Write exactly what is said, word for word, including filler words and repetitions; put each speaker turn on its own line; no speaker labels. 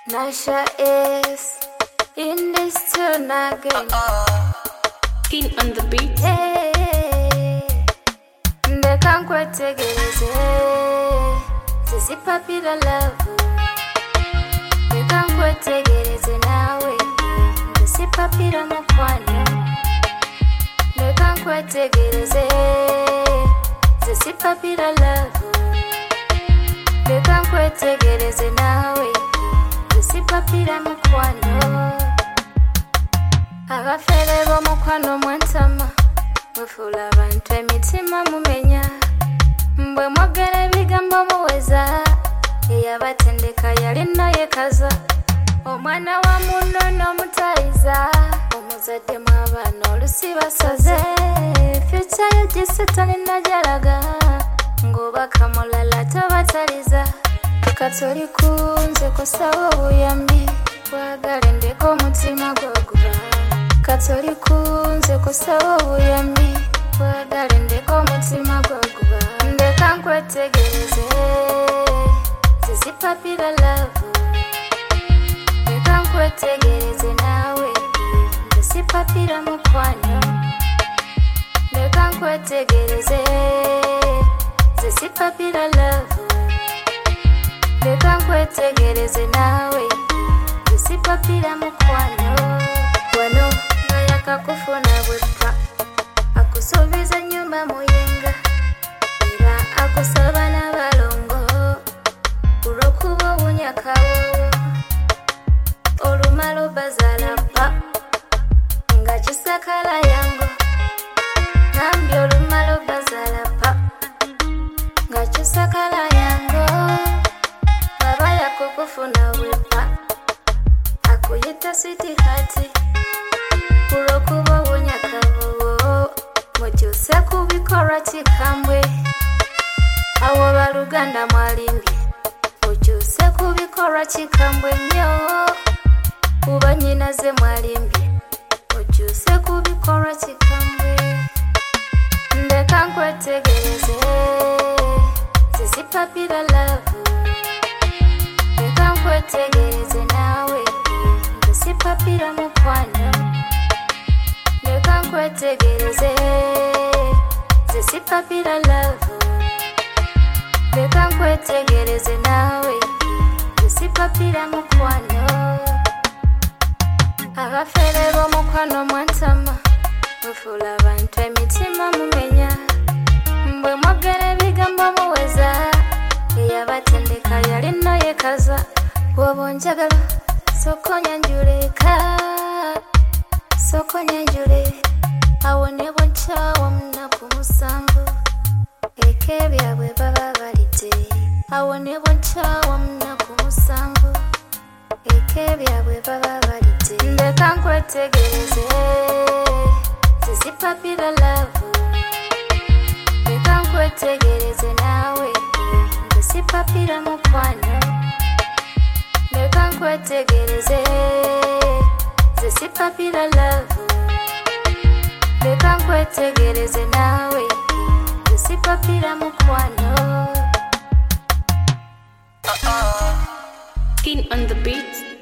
Nasha is in this tune again.
King on the beat.
Hey, ndeka nkwetegereze zizipapira love. Ndeka nkwetegereze nawe zizipapira mukwano. Ndeka nkwetegereze zizipapira love. Ndeka nkwetegereze nawe zizipapira mukwano. Abafere b'omukwano mwentama mufula abantu emitima mumenya. Mbwe mwogera ebigambo muweza eyabatendeka yalina yekaza. Omwana wa muno n'omutayiza omuzadde mu abaana olusi basaze. Future yo gise talina gyalaga ng'obaka mulala tobataliza. Katoli kunze kusaba obuyambi bwagale ndeka omutima gwaguba. Katoli kunze kusaba obuyambi bwagale ndeka omutima gwaguba. Ndeka nkwetegereze zizipapira love. Ndeka nkwetegereze nawe zizipapira mukwano. Ndeka nkwetegereze zizipapira love. Ndeka nkwetegereze nawe zizipapira mukwano. Wano ngayaka kufuna bwepa akusuubiza nyumba muyinga era akusaba n'abalongo olw'okuba obunyakawo olumala obazaala pa nga kisakala yango. Nambi olumala obazaala pa nga kisakala yango. Baba yakukufuna bwepa akuyita switi hati olw'okuba obunyakawo mukyuse ku bikolwa kikambwe. Awo baluganda mwalimbye mukyuse ku bikolwa kikambwe nnyo. Kuba nnyinaze mwalimbye mukyuse ku bikolwa kikambwe. Ndeka nkwetegereze zizipapira love. Ndeka nkwetegereze nawe zizipapira mukwano. Ndeka nkwetegereze zizipapira love. Ndeka nkwetegereze nawe zizipapira mukwano. Abafere b'omukwano mwentama mufula abantu emitima mumenya. Mbwe mwogera ebigambo muweza eyabatendeka yalina yekaza. Bw'oba onjagala soko nyanjuleka soko nyanjule. Awo ne bwonkyawa munaku musanvu eka ebyabwe baba balidde. Awo ne bwonkyawa munaku musanvu eka ebyabwe baba balidde. Ndeka nkwetegereze zizipapira love. Ndeka nkwetegereze nawe zizipapira mukwano. Ndeka nkwetegereze zizipapira love. Ndeka nkwetegereze nawe zizipapira mukwano.
King on the beat.